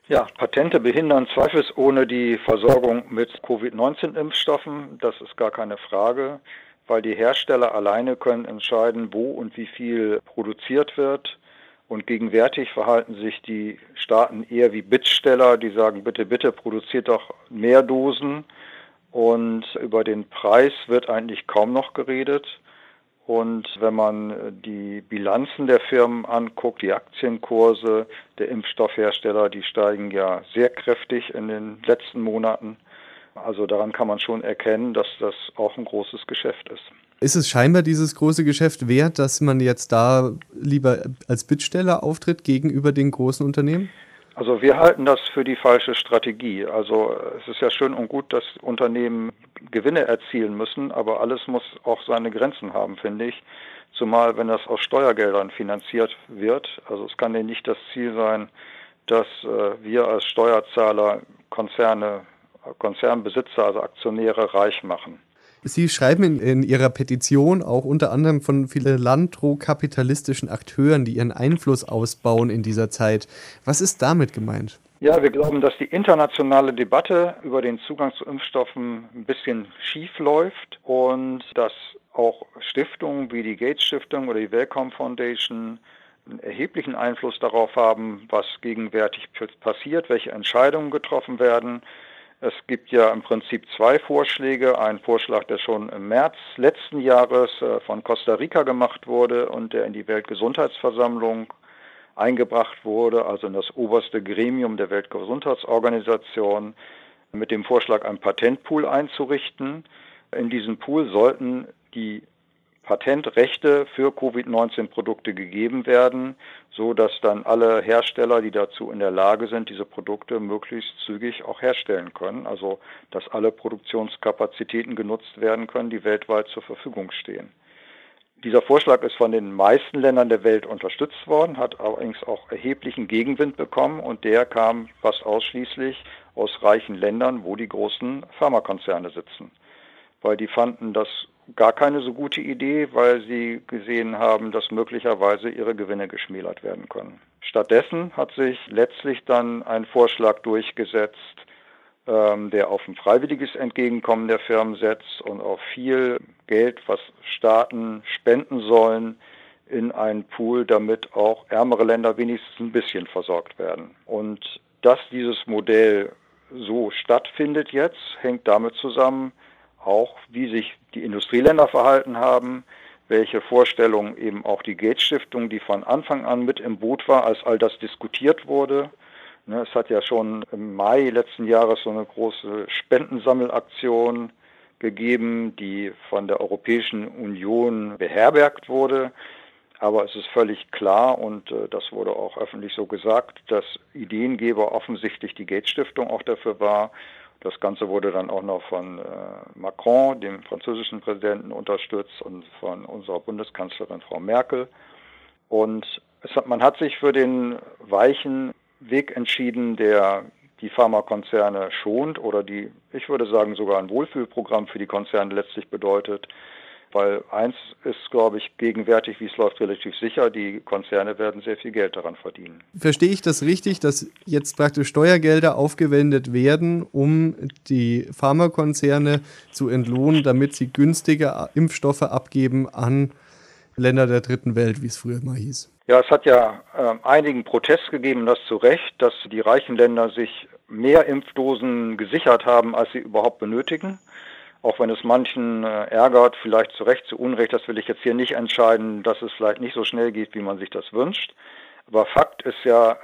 Ja, Patente behindern zweifelsohne die Versorgung mit Covid-19-Impfstoffen. Das ist gar keine Frage, weil die Hersteller alleine können entscheiden, wo und wie viel produziert wird. Und gegenwärtig verhalten sich die Staaten eher wie Bittsteller, die sagen, bitte, bitte produziert doch mehr Dosen. Und über den Preis wird eigentlich kaum noch geredet. Und wenn man die Bilanzen der Firmen anguckt, die Aktienkurse der Impfstoffhersteller, die steigen ja sehr kräftig in den letzten Monaten. Also daran kann man schon erkennen, dass das auch ein großes Geschäft ist. Ist es scheinbar dieses große Geschäft wert, dass man jetzt da lieber als Bittsteller auftritt gegenüber den großen Unternehmen? Also wir halten das für die falsche Strategie. Also es ist ja schön und gut, dass Unternehmen Gewinne erzielen müssen, aber alles muss auch seine Grenzen haben, finde ich. Zumal wenn das aus Steuergeldern finanziert wird. Also es kann ja nicht das Ziel sein, dass wir als Steuerzahler Konzernbesitzer, also Aktionäre reich machen. Sie schreiben in Ihrer Petition auch unter anderem von philanthrokapitalistischen Akteuren, die ihren Einfluss ausbauen in dieser Zeit. Was ist damit gemeint? Ja, wir glauben, dass die internationale Debatte über den Zugang zu Impfstoffen ein bisschen schief läuft und dass auch Stiftungen wie die Gates Stiftung oder die Wellcome Foundation einen erheblichen Einfluss darauf haben, was gegenwärtig passiert, welche Entscheidungen getroffen werden. Es gibt ja im Prinzip zwei Vorschläge. Ein Vorschlag, der schon im März letzten Jahres von Costa Rica gemacht wurde und der in die Weltgesundheitsversammlung eingebracht wurde, also in das oberste Gremium der Weltgesundheitsorganisation, mit dem Vorschlag, einen Patentpool einzurichten. In diesem Pool sollten die Patentrechte für Covid-19-Produkte gegeben werden, so dass dann alle Hersteller, die dazu in der Lage sind, diese Produkte möglichst zügig auch herstellen können. Also dass alle Produktionskapazitäten genutzt werden können, die weltweit zur Verfügung stehen. Dieser Vorschlag ist von den meisten Ländern der Welt unterstützt worden, hat allerdings auch erheblichen Gegenwind bekommen und der kam fast ausschließlich aus reichen Ländern, wo die großen Pharmakonzerne sitzen. Weil die fanden das gar keine so gute Idee, weil sie gesehen haben, dass möglicherweise ihre Gewinne geschmälert werden können. Stattdessen hat sich letztlich dann ein Vorschlag durchgesetzt, der auf ein freiwilliges Entgegenkommen der Firmen setzt und auf viel Geld, was Staaten spenden sollen, in einen Pool, damit auch ärmere Länder wenigstens ein bisschen versorgt werden. Und dass dieses Modell so stattfindet jetzt, hängt damit zusammen, auch wie sich die Industrieländer verhalten haben, welche Vorstellungen eben auch die Gates Stiftung, die von Anfang an mit im Boot war, als all das diskutiert wurde. Es hat ja schon im Mai letzten Jahres so eine große Spendensammelaktion gegeben, die von der Europäischen Union beherbergt wurde. Aber es ist völlig klar, und das wurde auch öffentlich so gesagt, dass Ideengeber offensichtlich die Gates Stiftung auch dafür war. Das Ganze wurde dann auch noch von Macron, dem französischen Präsidenten, unterstützt und von unserer Bundeskanzlerin Frau Merkel. Und man hat sich für den weichen Weg entschieden, der die Pharmakonzerne schont oder ich würde sagen, sogar ein Wohlfühlprogramm für die Konzerne letztlich bedeutet. Weil eins ist, glaube ich, gegenwärtig, wie es läuft, relativ sicher, die Konzerne werden sehr viel Geld daran verdienen. Verstehe ich das richtig, dass jetzt praktisch Steuergelder aufgewendet werden, um die Pharmakonzerne zu entlohnen, damit sie günstige Impfstoffe abgeben an Länder der dritten Welt, wie es früher mal hieß? Ja, es hat ja einigen Protest gegeben, das zu Recht, dass die reichen Länder sich mehr Impfdosen gesichert haben, als sie überhaupt benötigen. Auch wenn es manchen ärgert, vielleicht zu Recht, zu Unrecht, das will ich jetzt hier nicht entscheiden, dass es vielleicht nicht so schnell geht, wie man sich das wünscht. Aber Fakt ist ja,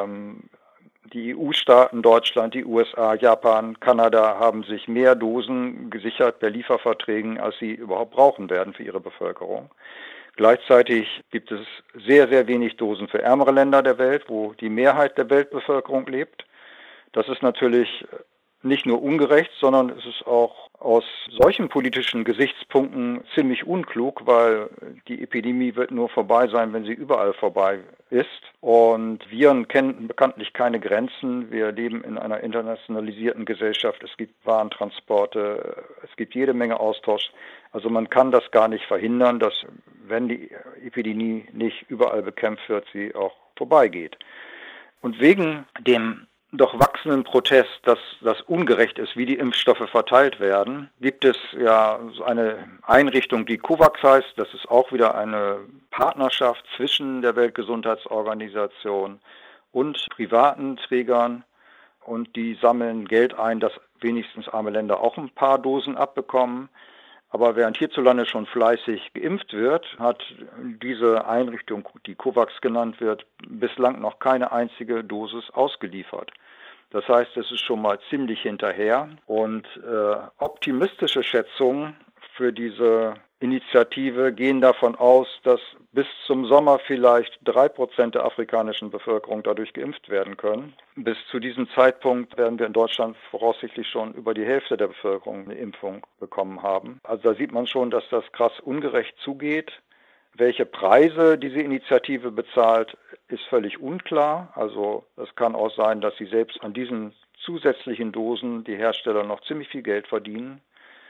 die EU-Staaten, Deutschland, die USA, Japan, Kanada haben sich mehr Dosen gesichert per Lieferverträgen, als sie überhaupt brauchen werden für ihre Bevölkerung. Gleichzeitig gibt es sehr, sehr wenig Dosen für ärmere Länder der Welt, wo die Mehrheit der Weltbevölkerung lebt. Das ist natürlich nicht nur ungerecht, sondern es ist auch aus solchen politischen Gesichtspunkten ziemlich unklug, weil die Epidemie wird nur vorbei sein, wenn sie überall vorbei ist. Und Viren kennen bekanntlich keine Grenzen. Wir leben in einer internationalisierten Gesellschaft. Es gibt Warentransporte, es gibt jede Menge Austausch. Also man kann das gar nicht verhindern, dass, wenn die Epidemie nicht überall bekämpft wird, sie auch vorbeigeht. Und wegen dem doch wachsenden Protest, dass das ungerecht ist, wie die Impfstoffe verteilt werden, gibt es ja so eine Einrichtung, die COVAX heißt. Das ist auch wieder eine Partnerschaft zwischen der Weltgesundheitsorganisation und privaten Trägern. Und die sammeln Geld ein, dass wenigstens arme Länder auch ein paar Dosen abbekommen. Aber während hierzulande schon fleißig geimpft wird, hat diese Einrichtung, die COVAX genannt wird, bislang noch keine einzige Dosis ausgeliefert. Das heißt, es ist schon mal ziemlich hinterher. Und optimistische Schätzungen für diese Initiative gehen davon aus, dass bis zum Sommer vielleicht 3% der afrikanischen Bevölkerung dadurch geimpft werden können. Bis zu diesem Zeitpunkt werden wir in Deutschland voraussichtlich schon über die Hälfte der Bevölkerung eine Impfung bekommen haben. Also da sieht man schon, dass das krass ungerecht zugeht. Welche Preise diese Initiative bezahlt, ist völlig unklar. Also es kann auch sein, dass sie selbst an diesen zusätzlichen Dosen die Hersteller noch ziemlich viel Geld verdienen.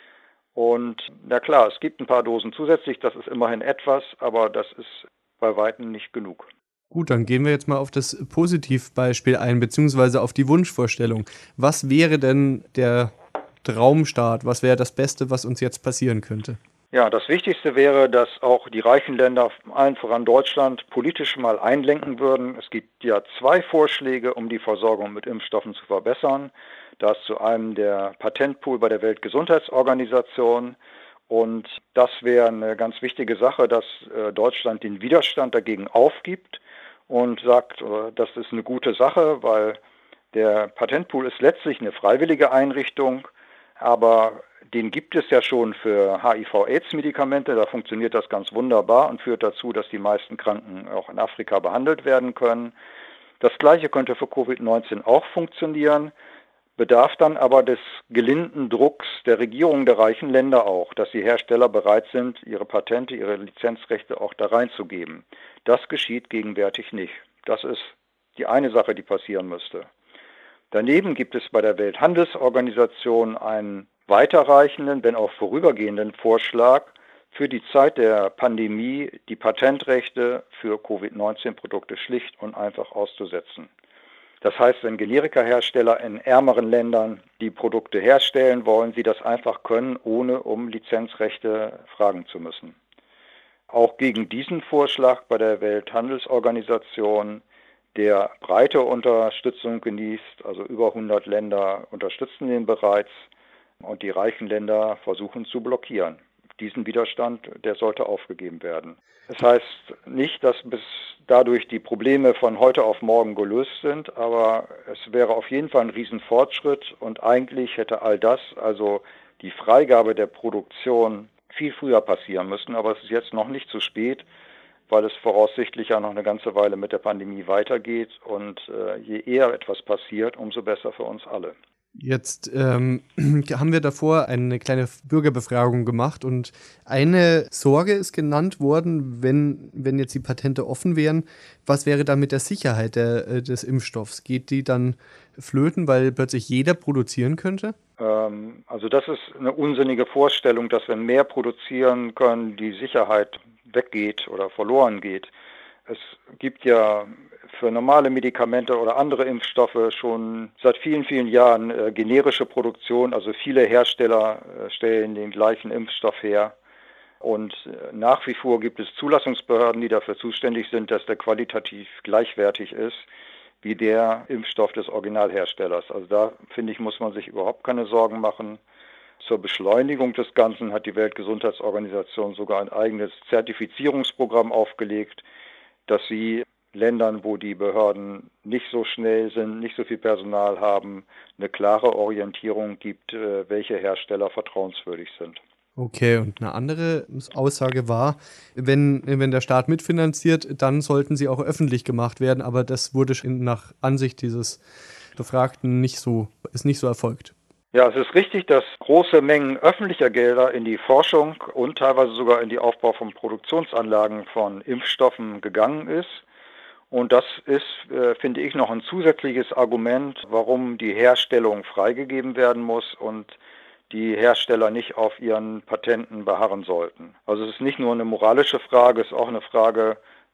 Und na klar, es gibt ein paar Dosen zusätzlich, das ist immerhin etwas, aber das ist bei weitem nicht genug. Gut, dann gehen wir jetzt mal auf das Positivbeispiel ein, beziehungsweise auf die Wunschvorstellung. Was wäre denn der Traumstart? Was wäre das Beste, was uns jetzt passieren könnte? Ja, das Wichtigste wäre, dass auch die reichen Länder, allen voran Deutschland, politisch mal einlenken würden. Es gibt ja 2 Vorschläge, um die Versorgung mit Impfstoffen zu verbessern. Da ist zu einem der Patentpool bei der Weltgesundheitsorganisation. Und das wäre eine ganz wichtige Sache, dass Deutschland den Widerstand dagegen aufgibt und sagt, das ist eine gute Sache, weil der Patentpool ist letztlich eine freiwillige Einrichtung, aber den gibt es ja schon für HIV-Aids-Medikamente. Da funktioniert das ganz wunderbar und führt dazu, dass die meisten Kranken auch in Afrika behandelt werden können. Das Gleiche könnte für Covid-19 auch funktionieren, bedarf dann aber des gelinden Drucks der Regierungen der reichen Länder auch, dass die Hersteller bereit sind, ihre Patente, ihre Lizenzrechte auch da reinzugeben. Das geschieht gegenwärtig nicht. Das ist die eine Sache, die passieren müsste. Daneben gibt es bei der Welthandelsorganisation einen weiterreichenden, wenn auch vorübergehenden Vorschlag, für die Zeit der Pandemie die Patentrechte für Covid-19-Produkte schlicht und einfach auszusetzen. Das heißt, wenn Generikahersteller in ärmeren Ländern die Produkte herstellen, wollen sie das einfach können, ohne um Lizenzrechte fragen zu müssen. Auch gegen diesen Vorschlag bei der Welthandelsorganisation, der breite Unterstützung genießt, also über 100 Länder unterstützen den bereits und die reichen Länder versuchen zu blockieren. Diesen Widerstand, der sollte aufgegeben werden. Das heißt nicht, dass bis dadurch die Probleme von heute auf morgen gelöst sind, aber es wäre auf jeden Fall ein Riesenfortschritt und eigentlich hätte all das, also die Freigabe der Produktion, viel früher passieren müssen, aber es ist jetzt noch nicht zu spät, weil es voraussichtlich ja noch eine ganze Weile mit der Pandemie weitergeht und je eher etwas passiert, umso besser für uns alle. Jetzt haben wir davor eine kleine Bürgerbefragung gemacht und eine Sorge ist genannt worden, wenn jetzt die Patente offen wären, was wäre da mit der Sicherheit des Impfstoffs? Geht die dann flöten, weil plötzlich jeder produzieren könnte? Also das ist eine unsinnige Vorstellung, dass wir mehr produzieren können, die Sicherheit weggeht oder verloren geht. Es gibt ja für normale Medikamente oder andere Impfstoffe schon seit vielen, vielen Jahren generische Produktion. Also viele Hersteller stellen den gleichen Impfstoff her. Und nach wie vor gibt es Zulassungsbehörden, die dafür zuständig sind, dass der qualitativ gleichwertig ist wie der Impfstoff des Originalherstellers. Also da, finde ich, muss man sich überhaupt keine Sorgen machen. Zur Beschleunigung des Ganzen hat die Weltgesundheitsorganisation sogar ein eigenes Zertifizierungsprogramm aufgelegt, dass sie Ländern, wo die Behörden nicht so schnell sind, nicht so viel Personal haben, eine klare Orientierung gibt, welche Hersteller vertrauenswürdig sind. Okay, und eine andere Aussage war, wenn der Staat mitfinanziert, dann sollten sie auch öffentlich gemacht werden, aber das wurde nach Ansicht dieses Befragten ist nicht so erfolgt. Ja, es ist richtig, dass große Mengen öffentlicher Gelder in die Forschung und teilweise sogar in die Aufbau von Produktionsanlagen von Impfstoffen gegangen ist. Und das ist, finde ich, noch ein zusätzliches Argument, warum die Herstellung freigegeben werden muss und die Hersteller nicht auf ihren Patenten beharren sollten. Also es ist nicht nur eine moralische Frage, es ist auch eine Frage,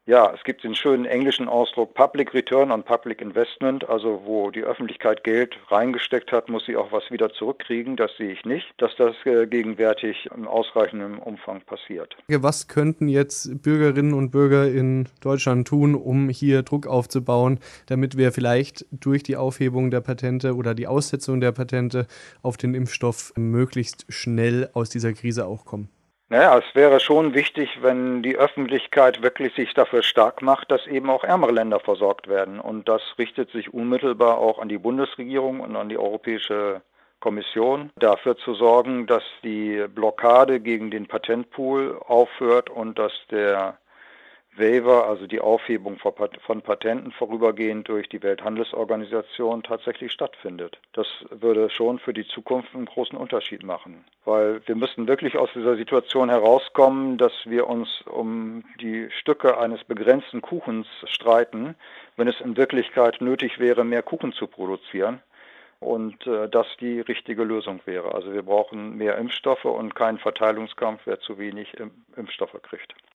Ja, es gibt den schönen englischen Ausdruck Public Return on Public Investment, also wo die Öffentlichkeit Geld reingesteckt hat, muss sie auch was wieder zurückkriegen. Das sehe ich nicht, dass das gegenwärtig in ausreichendem Umfang passiert. Was könnten jetzt Bürgerinnen und Bürger in Deutschland tun, um hier Druck aufzubauen, damit wir vielleicht durch die Aufhebung der Patente oder die Aussetzung der Patente auf den Impfstoff möglichst schnell aus dieser Krise auch kommen? Naja, es wäre schon wichtig, wenn die Öffentlichkeit wirklich sich dafür stark macht, dass eben auch ärmere Länder versorgt werden. Und das richtet sich unmittelbar auch an die Bundesregierung und an die Europäische Kommission, dafür zu sorgen, dass die Blockade gegen den Patentpool aufhört und dass der Waiver, also die Aufhebung von Patenten vorübergehend durch die Welthandelsorganisation tatsächlich stattfindet. Das würde schon für die Zukunft einen großen Unterschied machen, weil wir müssen wirklich aus dieser Situation herauskommen, dass wir uns um die Stücke eines begrenzten Kuchens streiten, wenn es in Wirklichkeit nötig wäre, mehr Kuchen zu produzieren. Und das die richtige Lösung wäre. Also wir brauchen mehr Impfstoffe und keinen Verteilungskampf, wer zu wenig Impfstoffe kriegt.